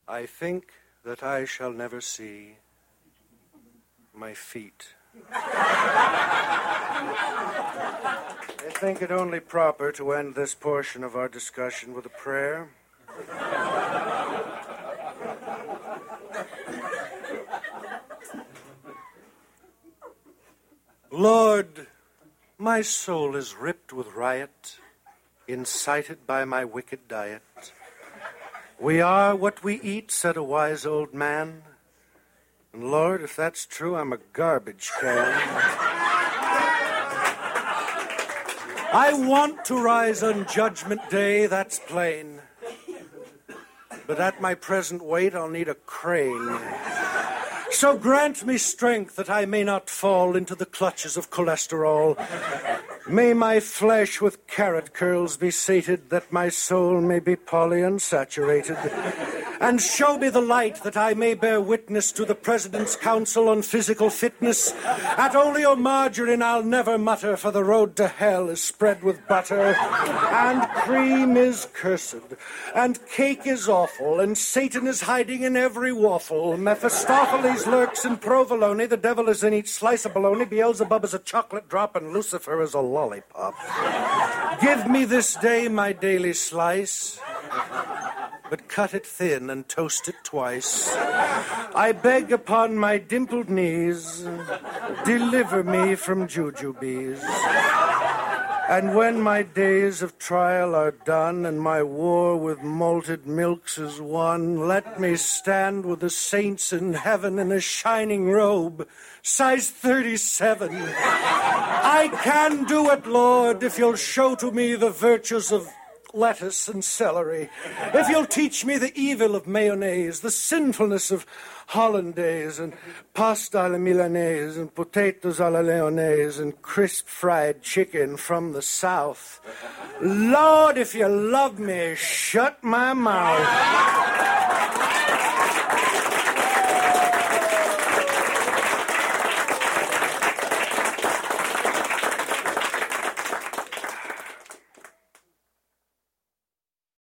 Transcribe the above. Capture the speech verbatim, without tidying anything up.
I think that I shall never see my feet. I think it only proper to end this portion of our discussion with a prayer. Lord, my soul is ripped with riot, incited by my wicked diet. We are what we eat, said a wise old man. And Lord, if that's true, I'm a garbage can. I want to rise on Judgment Day, that's plain. But at my present weight, I'll need a crane. So grant me strength that I may not fall into the clutches of cholesterol. May my flesh with carrot curls be sated, that my soul may be polyunsaturated. And show me the light that I may bear witness to the President's Council on Physical Fitness. At oleomargarine I'll never mutter, for the road to hell is spread with butter. And cream is cursed, and cake is awful, and Satan is hiding in every waffle. Mephistopheles lurks in provolone, the devil is in each slice of bologna, Beelzebub is a chocolate drop, and Lucifer is a lollipop. Give me this day my daily slice, but cut it thin and toast it twice. I beg upon my dimpled knees, deliver me from jujubes. And when my days of trial are done, and my war with malted milks is won, let me stand with the saints in heaven in a shining robe, size thirty-seven. I can do it, Lord, if you'll show to me the virtues of lettuce and celery. If you'll teach me the evil of mayonnaise, the sinfulness of hollandaise, and pasta alla milanese, and potatoes alla leonese, and crisp fried chicken from the south. Lord, if you love me, shut my mouth.